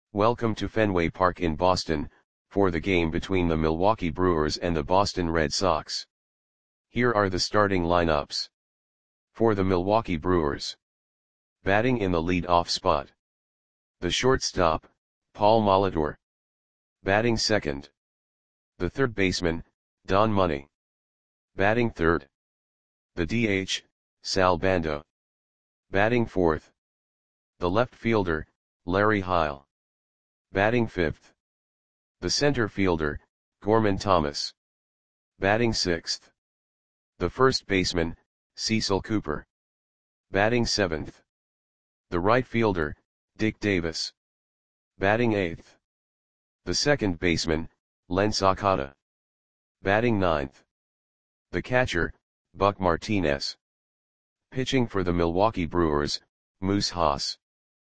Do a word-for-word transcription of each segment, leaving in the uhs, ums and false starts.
Welcome to Fenway Park in Boston, for the game between the Milwaukee Brewers and the Boston Red Sox. Here are the starting lineups. For the Milwaukee Brewers. Batting in the lead-off spot. The shortstop, Paul Molitor. Batting second. The third baseman, Don Money. Batting third. The D H, Sal Bando. Batting fourth. The left fielder, Larry Heil. Batting fifth. The center fielder, Gorman Thomas. Batting sixth. The first baseman, Cecil Cooper. Batting seventh. The right fielder, Dick Davis. Batting eighth. The second baseman, Len Sakata. Batting ninth. The catcher, Buck Martinez. Pitching for the Milwaukee Brewers, Moose Haas.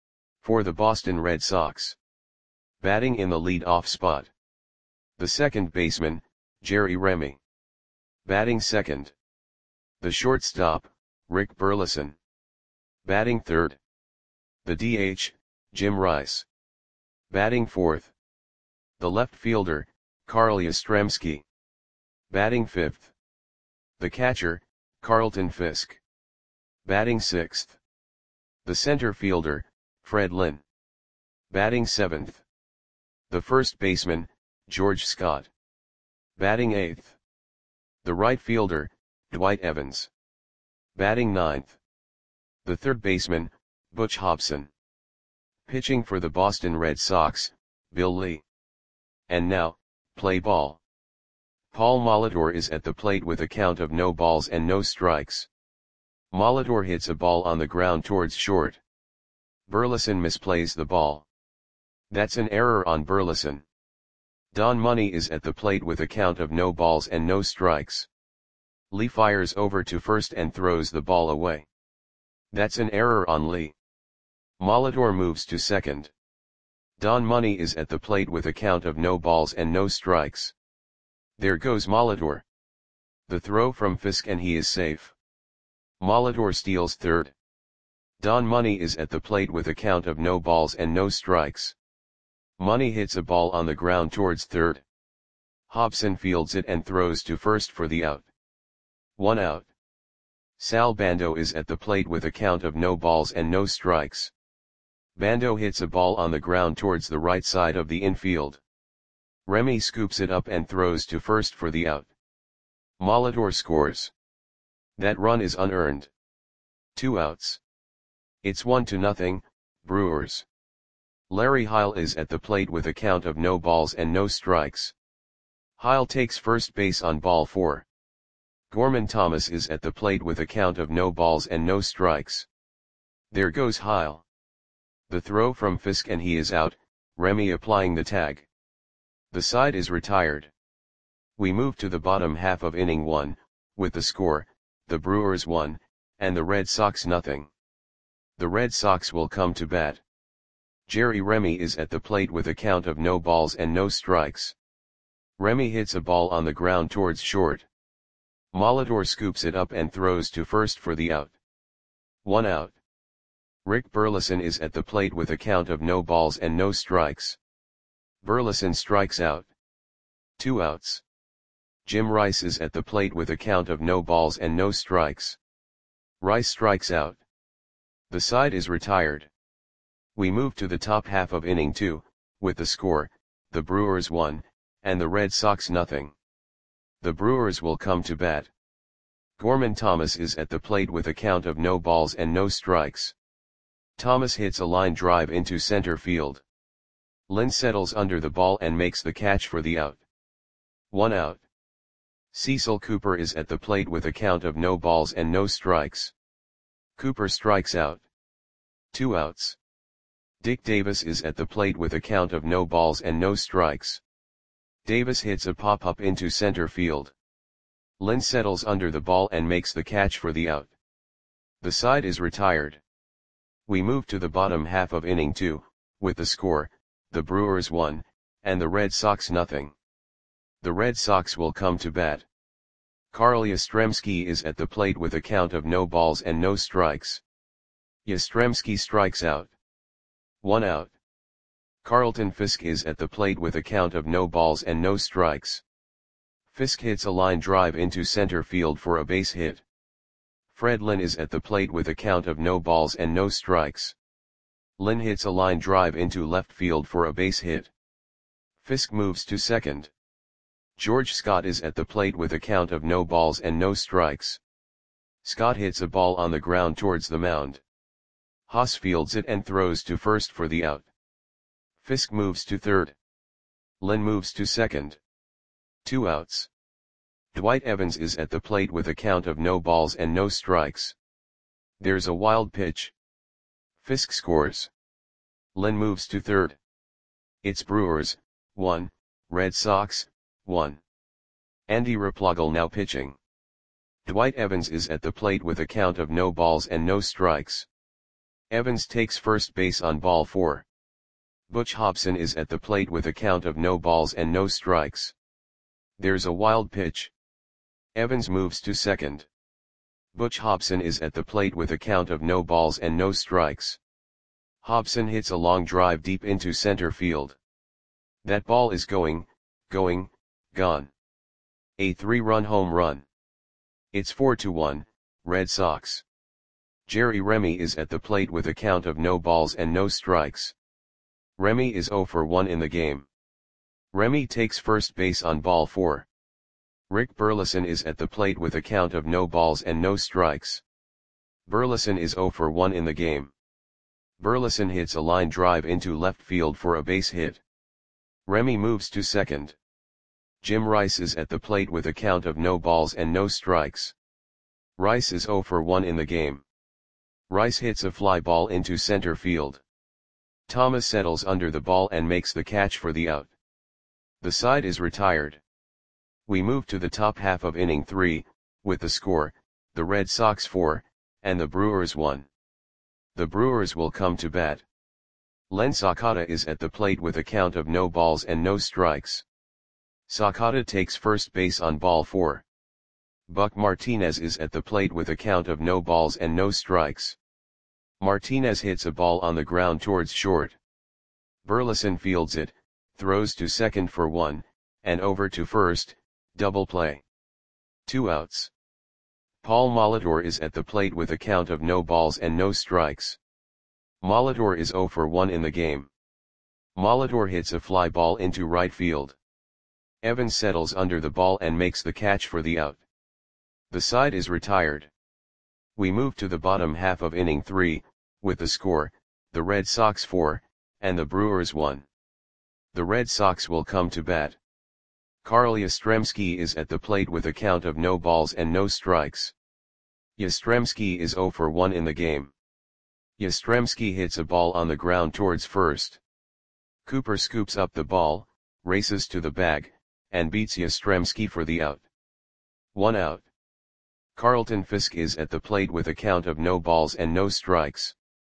For the Boston Red Sox. Batting in the lead-off spot. The second baseman, Jerry Remy. Batting second. The shortstop, Rick Burleson. Batting third. The D H, Jim Rice. Batting fourth. The left fielder, Carl Yastrzemski. Batting fifth. The catcher, Carlton Fisk. Batting sixth. The center fielder, Fred Lynn. Batting seventh. The first baseman, George Scott. Batting eighth. The right fielder, Dwight Evans. Batting ninth. The third baseman, Butch Hobson. Pitching for the Boston Red Sox, Bill Lee. And now, play ball. Paul Molitor is at the plate with a count of no balls and no strikes. Molitor hits a ball on the ground towards short. Burleson misplays the ball. That's an error on Burleson. Don Money is at the plate with a count of no balls and no strikes. Lee fires over to first and throws the ball away. That's an error on Lee. Molitor moves to second. Don Money is at the plate with a count of no balls and no strikes. There goes Molitor. The throw from Fisk and he is safe. Molitor steals third. Don Money is at the plate with a count of no balls and no strikes. Money hits a ball on the ground towards third. Hobson fields it and throws to first for the out. One out. Sal Bando is at the plate with a count of no balls and no strikes. Bando hits a ball on the ground towards the right side of the infield. Remy scoops it up and throws to first for the out. Molitor scores. That run is unearned. Two outs. It's one to nothing, Brewers. Larry Heil is at the plate with a count of no balls and no strikes. Heil takes first base on ball four. Gorman Thomas is at the plate with a count of no balls and no strikes. There goes Heil. The throw from Fisk and he is out, Remy applying the tag. The side is retired. We move to the bottom half of inning one, with the score, the Brewers one, and the Red Sox nothing. The Red Sox will come to bat. Jerry Remy is at the plate with a count of no balls and no strikes. Remy hits a ball on the ground towards short. Molitor scoops it up and throws to first for the out. One out. Rick Burleson is at the plate with a count of no balls and no strikes. Burleson strikes out. Two outs. Jim Rice is at the plate with a count of no balls and no strikes. Rice strikes out. The side is retired. We move to the top half of inning two, with the score, the Brewers one, and the Red Sox nothing. The Brewers will come to bat. Gorman Thomas is at the plate with a count of no balls and no strikes. Thomas hits a line drive into center field. Lynn settles under the ball and makes the catch for the out. One out. Cecil Cooper is at the plate with a count of no balls and no strikes. Cooper strikes out. Two outs. Dick Davis is at the plate with a count of no balls and no strikes. Davis hits a pop-up into center field. Lynn settles under the ball and makes the catch for the out. The side is retired. We move to the bottom half of inning two, with the score, the Brewers one, and the Red Sox nothing. The Red Sox will come to bat. Carl Yastrzemski is at the plate with a count of no balls and no strikes. Yastrzemski strikes out. One out. Carlton Fisk is at the plate with a count of no balls and no strikes. Fisk hits a line drive into center field for a base hit. Fred Lynn is at the plate with a count of no balls and no strikes. Lynn hits a line drive into left field for a base hit. Fisk moves to second. George Scott is at the plate with a count of no balls and no strikes. Scott hits a ball on the ground towards the mound. Haas fields it and throws to first for the out. Fisk moves to third. Lynn moves to second. Two outs. Dwight Evans is at the plate with a count of no balls and no strikes. There's a wild pitch. Fisk scores. Lynn moves to third. It's Brewers, one, Red Sox, one. Andy Replogle now pitching. Dwight Evans is at the plate with a count of no balls and no strikes. Evans takes first base on ball four. Butch Hobson is at the plate with a count of no balls and no strikes. There's a wild pitch. Evans moves to second. Butch Hobson is at the plate with a count of no balls and no strikes. Hobson hits a long drive deep into center field. That ball is going, going, gone. A three-run home run. It's four to one, Red Sox. Jerry Remy is at the plate with a count of no balls and no strikes. Remy is oh for one in the game. Remy takes first base on ball four. Rick Burleson is at the plate with a count of no balls and no strikes. Burleson is oh for one in the game. Burleson hits a line drive into left field for a base hit. Remy moves to second. Jim Rice is at the plate with a count of no balls and no strikes. Rice is oh for one in the game. Rice hits a fly ball into center field. Thomas settles under the ball and makes the catch for the out. The side is retired. We move to the top half of inning three, with the score, the Red Sox four, and the Brewers one. The Brewers will come to bat. Len Sakata is at the plate with a count of no balls and no strikes. Sakata takes first base on ball four. Buck Martinez is at the plate with a count of no balls and no strikes. Martinez hits a ball on the ground towards short. Burleson fields it, throws to second for one, and over to first, double play. Two outs. Paul Molitor is at the plate with a count of no balls and no strikes. Molitor is oh for one in the game. Molitor hits a fly ball into right field. Evans settles under the ball and makes the catch for the out. The side is retired. We move to the bottom half of inning three, with the score, the Red Sox four, and the Brewers one. The Red Sox will come to bat. Carl Yastrzemski is at the plate with a count of no balls and no strikes. Yastrzemski is oh for one in the game. Yastrzemski hits a ball on the ground towards first. Cooper scoops up the ball, races to the bag, and beats Yastrzemski for the out. One out. Carlton Fisk is at the plate with a count of no balls and no strikes.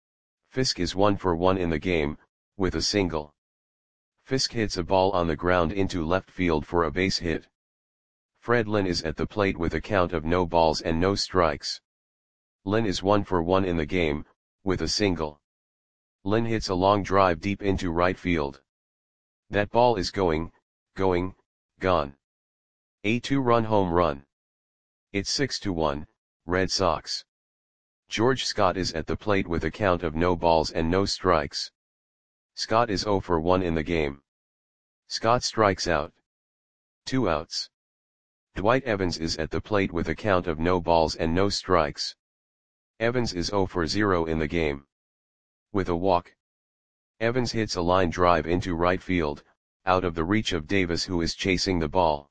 Fisk is one for one in the game, with a single. Fisk hits a ball on the ground into left field for a base hit. Fred Lynn is at the plate with a count of no balls and no strikes. Lynn is one for one in the game, with a single. Lynn hits a long drive deep into right field. That ball is going, going, gone. A two-run home run. It's six to one, Red Sox. George Scott is at the plate with a count of no balls and no strikes. Scott is oh for one in the game. Scott strikes out. Two outs. Dwight Evans is at the plate with a count of no balls and no strikes. Evans is oh for zero in the game. With a walk. Evans hits a line drive into right field, out of the reach of Davis, who is chasing the ball.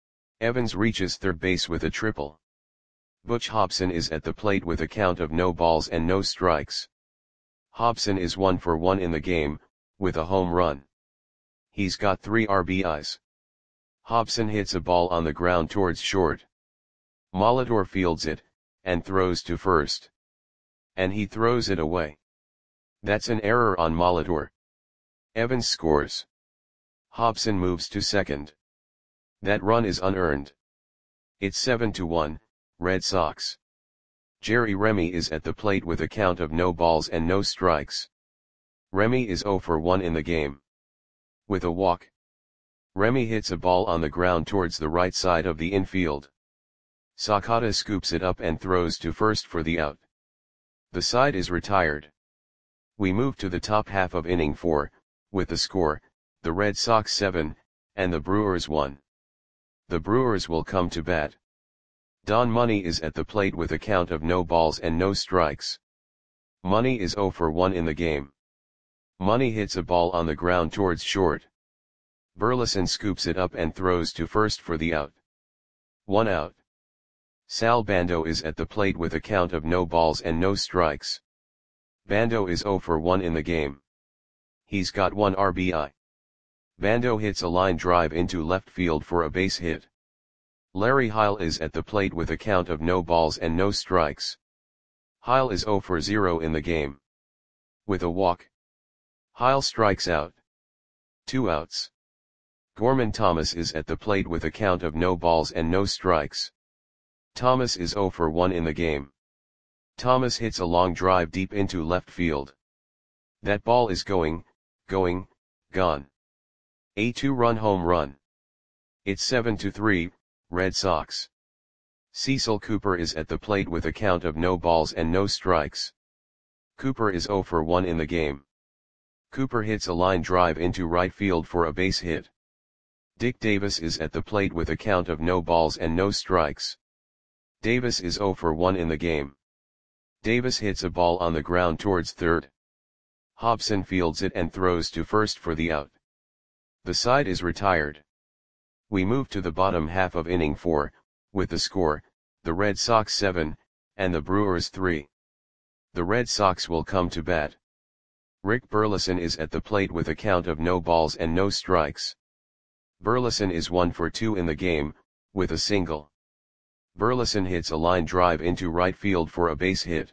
Evans reaches third base with a triple. Butch Hobson is at the plate with a count of no balls and no strikes. Hobson is one for one in the game, with a home run. He's got three R B Is. Hobson hits a ball on the ground towards short. Molitor fields it, and throws to first. And he throws it away. That's an error on Molitor. Evans scores. Hobson moves to second. That run is unearned. It's seven to one, Red Sox. Jerry Remy is at the plate with a count of no balls and no strikes. Remy is oh for one in the game. With a walk, Remy hits a ball on the ground towards the right side of the infield. Sakata scoops it up and throws to first for the out. The side is retired. We move to the top half of inning four, with the score, the Red Sox seven, and the Brewers one. The Brewers will come to bat. Don Money is at the plate with a count of no balls and no strikes. Money is zero for one in the game. Money hits a ball on the ground towards short. Burleson scoops it up and throws to first for the out. One out. Sal Bando is at the plate with a count of no balls and no strikes. Bando is zero for one in the game. He's got one R B I. Bando hits a line drive into left field for a base hit. Larry Heil is at the plate with a count of no balls and no strikes. Heil is zero for zero in the game. With a walk, Heil strikes out. Two outs. Gorman Thomas is at the plate with a count of no balls and no strikes. Thomas is zero for one in the game. Thomas hits a long drive deep into left field. That ball is going, going, gone. A two-run home run. It's seven to three, Red Sox. Cecil Cooper is at the plate with a count of no balls and no strikes. Cooper is zero for one in the game. Cooper hits a line drive into right field for a base hit. Dick Davis is at the plate with a count of no balls and no strikes. Davis is zero for one in the game. Davis hits a ball on the ground towards third. Hobson fields it and throws to first for the out. The side is retired. We move to the bottom half of inning four, with the score, the Red Sox seven, and the Brewers three. The Red Sox will come to bat. Rick Burleson is at the plate with a count of no balls and no strikes. Burleson is one for two in the game, with a single. Burleson hits a line drive into right field for a base hit.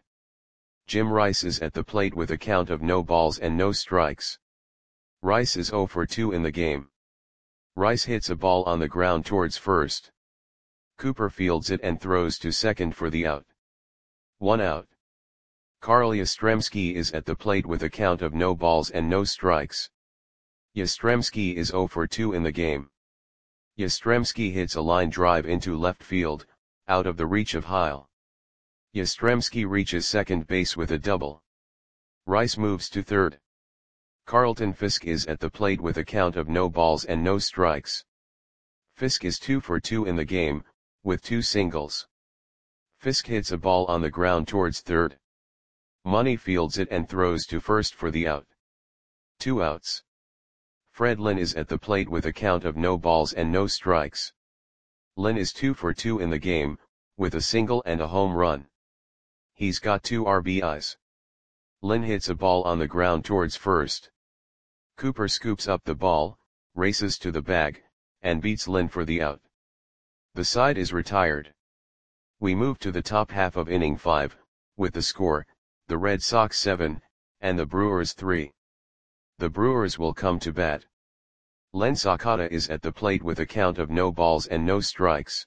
Jim Rice is at the plate with a count of no balls and no strikes. Rice is zero for two in the game. Rice hits a ball on the ground towards first. Cooper fields it and throws to second for the out. One out. Carl Yastrzemski is at the plate with a count of no balls and no strikes. Yastrzemski is zero for two in the game. Yastrzemski hits a line drive into left field, out of the reach of Heil. Yastrzemski reaches second base with a double. Rice moves to third. Carlton Fisk is at the plate with a count of no balls and no strikes. Fisk is two for two in the game, with two singles. Fisk hits a ball on the ground towards third. Money fields it and throws to first for the out. Two outs. Fred Lynn is at the plate with a count of no balls and no strikes. Lynn is two for two in the game, with a single and a home run. He's got two R B Is. Lynn hits a ball on the ground towards first. Cooper scoops up the ball, races to the bag, and beats Lynn for the out. The side is retired. We move to the top half of inning five, with the score, the Red Sox seven, and the Brewers three. The Brewers will come to bat. Len Sakata is at the plate with a count of no balls and no strikes.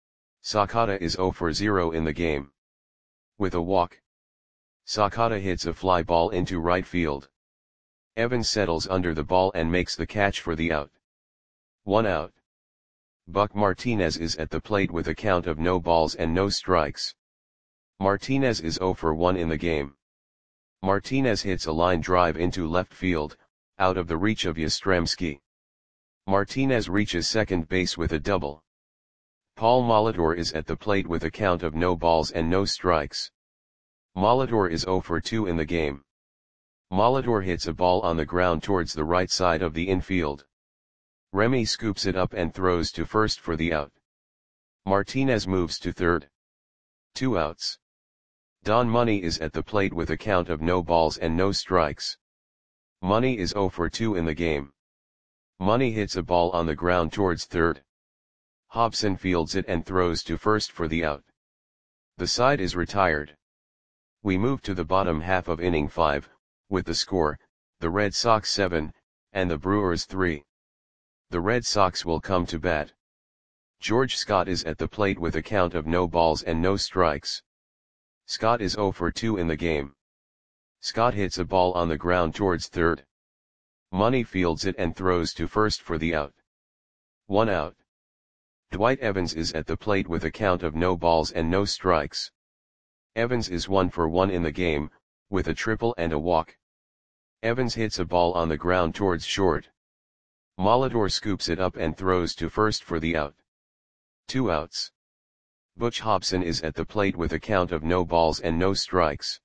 Sakata is zero for zero in the game. With a walk, Sakata hits a fly ball into right field. Evans settles under the ball and makes the catch for the out. One out. Buck Martinez is at the plate with a count of no balls and no strikes. Martinez is zero for one in the game. Martinez hits a line drive into left field, out of the reach of Yastrzemski. Martinez reaches second base with a double. Paul Molitor is at the plate with a count of no balls and no strikes. Molitor is zero for two in the game. Molitor hits a ball on the ground towards the right side of the infield. Remy scoops it up and throws to first for the out. Martinez moves to third. Two outs. Don Money is at the plate with a count of no balls and no strikes. Money is zero for two in the game. Money hits a ball on the ground towards third. Hobson fields it and throws to first for the out. The side is retired. We move to the bottom half of inning five, with the score, the Red Sox seven, and the Brewers three. The Red Sox will come to bat. George Scott is at the plate with a count of no balls and no strikes. Scott is zero for two in the game. Scott hits a ball on the ground towards third. Money fields it and throws to first for the out. One out. Dwight Evans is at the plate with a count of no balls and no strikes. Evans is one for one in the game, with a triple and a walk. Evans hits a ball on the ground towards short. Molitor scoops it up and throws to first for the out. Two outs. Butch Hobson is at the plate with a count of no balls and no strikes.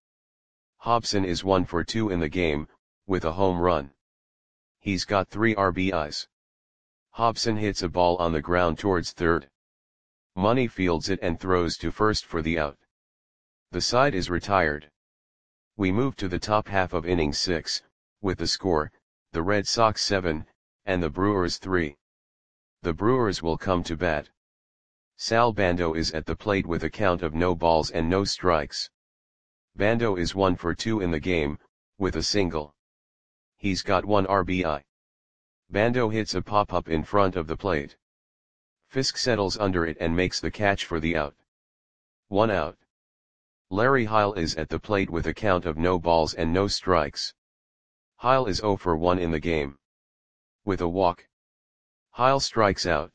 Hobson is one for two in the game, with a home run. He's got three R B Is. Hobson hits a ball on the ground towards third. Money fields it and throws to first for the out. The side is retired. We move to the top half of inning six, with the score, the Red Sox seven, and the Brewers three. The Brewers will come to bat. Sal Bando is at the plate with a count of no balls and no strikes. Bando is one for two in the game, with a single. He's got one R B I. Bando hits a pop-up in front of the plate. Fisk settles under it and makes the catch for the out. One out. Larry Heil is at the plate with a count of no balls and no strikes. Heil is zero for one in the game. With a walk. Heil strikes out.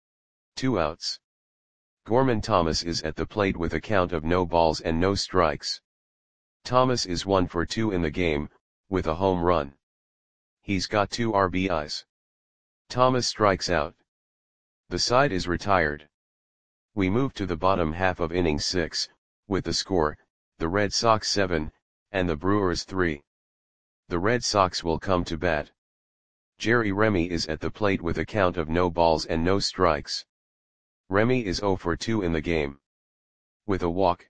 Two outs. Gorman Thomas is at the plate with a count of no balls and no strikes. Thomas is one for two in the game, with a home run. He's got two R B Is. Thomas strikes out. The side is retired. We move to the bottom half of inning six, with the score, the Red Sox seven, and the Brewers three. The Red Sox will come to bat. Jerry Remy is at the plate with a count of no balls and no strikes. Remy is zero for two in the game. With a walk.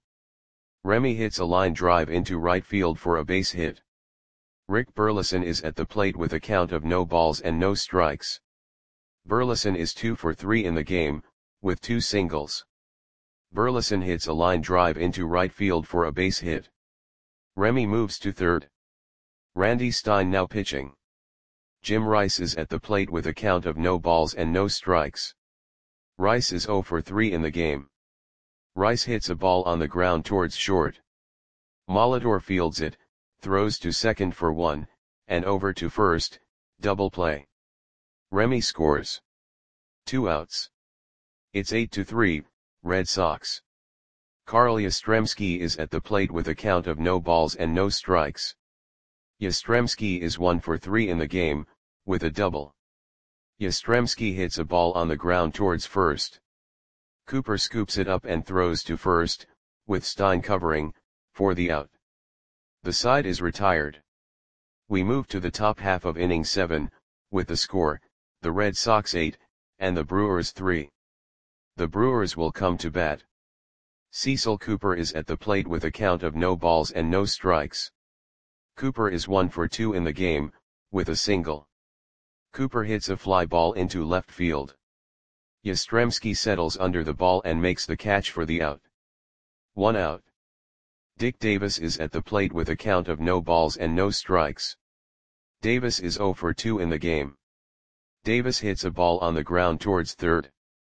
Remy hits a line drive into right field for a base hit. Rick Burleson is at the plate with a count of no balls and no strikes. Burleson is two for three in the game, with two singles. Burleson hits a line drive into right field for a base hit. Remy moves to third. Randy Stein now pitching. Jim Rice is at the plate with a count of no balls and no strikes. Rice is zero for three in the game. Rice hits a ball on the ground towards short. Molitor fields it, throws to second for one, and over to first, double play. Remy scores. Two outs. It's eight to three, Red Sox. Carl Yastrzemski is at the plate with a count of no balls and no strikes. Yastrzemski is one for three in the game, with a double. Yastrzemski hits a ball on the ground towards first. Cooper scoops it up and throws to first, with Stein covering, for the out. The side is retired. We move to the top half of inning seven, with the score, the Red Sox eight, and the Brewers three. The Brewers will come to bat. Cecil Cooper is at the plate with a count of no balls and no strikes. Cooper is one for two in the game, with a single. Cooper hits a fly ball into left field. Yastrzemski settles under the ball and makes the catch for the out. One out. Dick Davis is at the plate with a count of no balls and no strikes. Davis is zero for two in the game. Davis hits a ball on the ground towards third.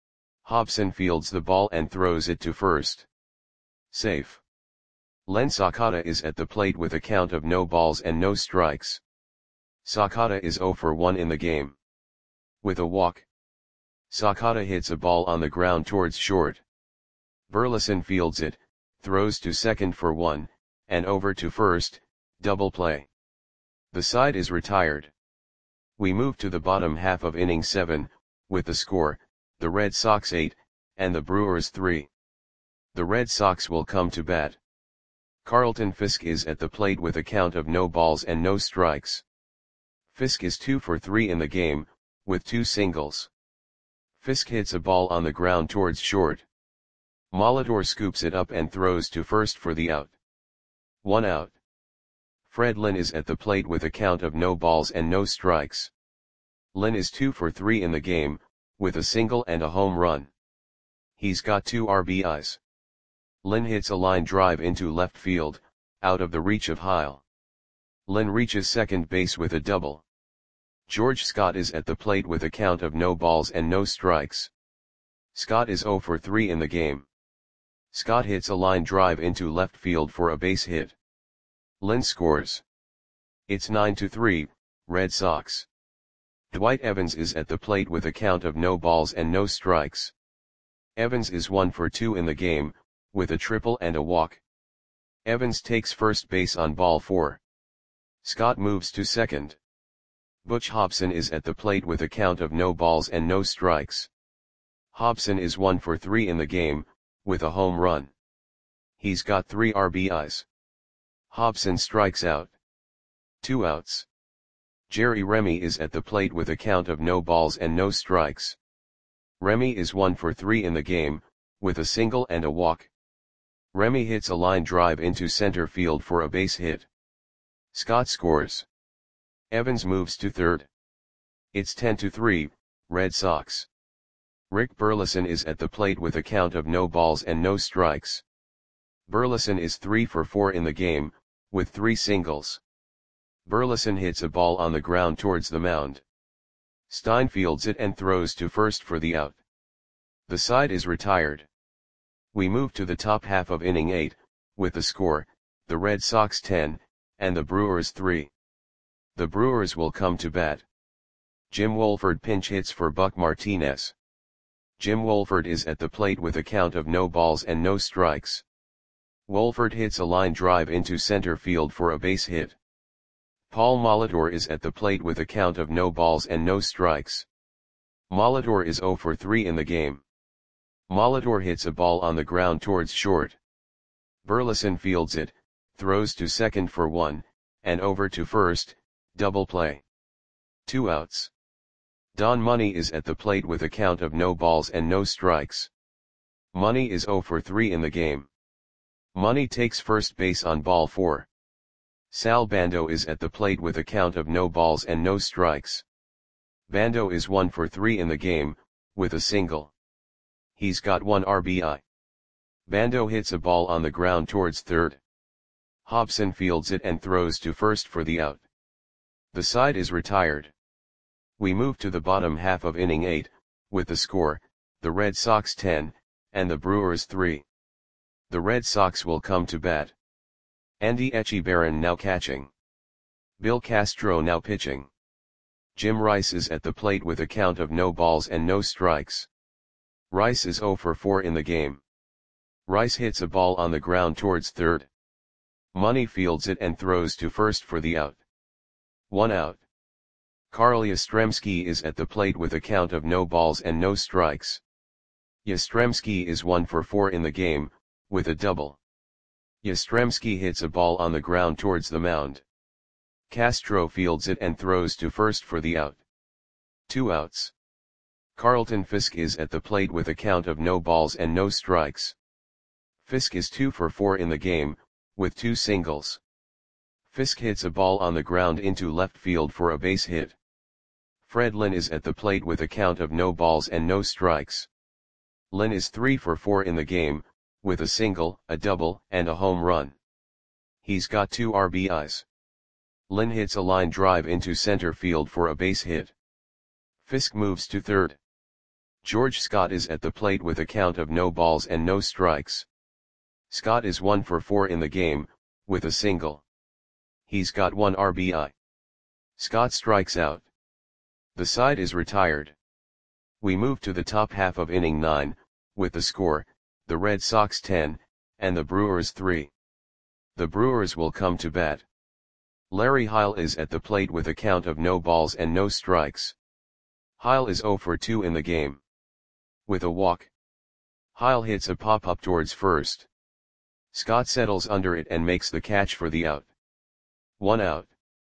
Hobson fields the ball and throws it to first. Safe. Len Sakata is at the plate with a count of no balls and no strikes. Sakata is zero for one in the game. With a walk. Sakata hits a ball on the ground towards short. Burleson fields it, throws to second for one, and over to first, double play. The side is retired. We move to the bottom half of inning seven, with the score, the Red Sox eight, and the Brewers three. The Red Sox will come to bat. Carlton Fisk is at the plate with a count of no balls and no strikes. Fisk is two for three in the game, with two singles. Fisk hits a ball on the ground towards short. Molitor scoops it up and throws to first for the out. One out. Fred Lynn is at the plate with a count of no balls and no strikes. Lynn is two for three in the game, with a single and a home run. He's got two R B Is. Lynn hits a line drive into left field, out of the reach of Heil. Lynn reaches second base with a double. George Scott is at the plate with a count of no balls and no strikes. Scott is zero for three in the game. Scott hits a line drive into left field for a base hit. Lynn scores. It's nine to three, Red Sox. Dwight Evans is at the plate with a count of no balls and no strikes. Evans is one for two in the game, with a triple and a walk. Evans takes first base on ball four. Scott moves to second. Butch Hobson is at the plate with a count of no balls and no strikes. Hobson is one for three in the game, with a home run. He's got three R B Is. Hobson strikes out. Two outs. Jerry Remy is at the plate with a count of no balls and no strikes. Remy is one for three in the game, with a single and a walk. Remy hits a line drive into center field for a base hit. Scott scores. Evans moves to third. It's ten to three, Red Sox. Rick Burleson is at the plate with a count of no balls and no strikes. Burleson is three for four in the game, with three singles. Burleson hits a ball on the ground towards the mound. Stein fields it and throws to first for the out. The side is retired. We move to the top half of inning eight, with the score, the Red Sox ten, and the Brewers three. The Brewers will come to bat. Jim Wohlford pinch hits for Buck Martinez. Jim Wohlford is at the plate with a count of no balls and no strikes. Wohlford hits a line drive into center field for a base hit. Paul Molitor is at the plate with a count of no balls and no strikes. Molitor is zero for three in the game. Molitor hits a ball on the ground towards short. Burleson fields it, throws to second for one, and over to first, double play. Two outs. Don Money is at the plate with a count of no balls and no strikes. Money is zero for three in the game. Money takes first base on ball four. Sal Bando is at the plate with a count of no balls and no strikes. Bando is one for three in the game, with a single. He's got one R B I. Bando hits a ball on the ground towards third. Hobson fields it and throws to first for the out. The side is retired. We move to the bottom half of inning eight, with the score, the Red Sox ten, and the Brewers three. The Red Sox will come to bat. Andy Echebarren now catching. Bill Castro now pitching. Jim Rice is at the plate with a count of no balls and no strikes. Rice is zero for four in the game. Rice hits a ball on the ground towards third. Money fields it and throws to first for the out. One out. Carl Yastrzemski is at the plate with a count of no balls and no strikes. Yastrzemski is one for four in the game, with a double. Yastrzemski hits a ball on the ground towards the mound. Castro fields it and throws to first for the out. Two outs. Carlton Fisk is at the plate with a count of no balls and no strikes. Fisk is two for four in the game, with two singles. Fisk hits a ball on the ground into left field for a base hit. Fred Lynn is at the plate with a count of no balls and no strikes. Lynn is three for four in the game, with a single, a double, and a home run. He's got two R B Is. Lynn hits a line drive into center field for a base hit. Fisk moves to third. George Scott is at the plate with a count of no balls and no strikes. Scott is one for four in the game, with a single. He's got one R B I. Scott strikes out. The side is retired. We move to the top half of inning nine, with the score, the Red Sox ten, and the Brewers three. The Brewers will come to bat. Larry Heil is at the plate with a count of no balls and no strikes. Heil is zero for two in the game. With a walk. Heil hits a pop-up towards first. Scott settles under it and makes the catch for the out. One out.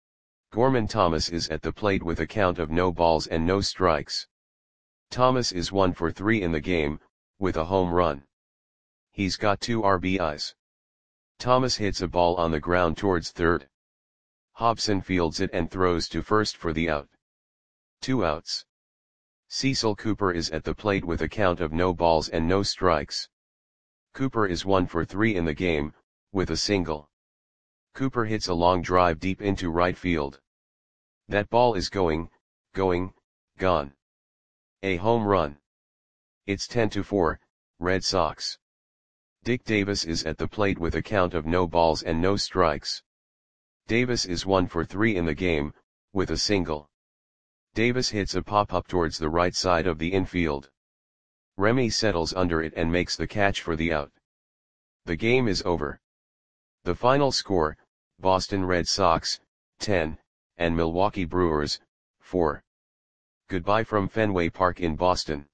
Gorman Thomas is at the plate with a count of no balls and no strikes. Thomas is one for three in the game, with a home run. He's got two R B Is. Thomas hits a ball on the ground towards third. Hobson fields it and throws to first for the out. Two outs. Cecil Cooper is at the plate with a count of no balls and no strikes. Cooper is one for three in the game, with a single. Cooper hits a long drive deep into right field. That ball is going, going, gone. A home run. It's ten to four, Red Sox. Dick Davis is at the plate with a count of no balls and no strikes. Davis is one for three in the game, with a single. Davis hits a pop-up towards the right side of the infield. Remy settles under it and makes the catch for the out. The game is over. The final score, Boston Red Sox, ten, and Milwaukee Brewers, four. Goodbye from Fenway Park in Boston.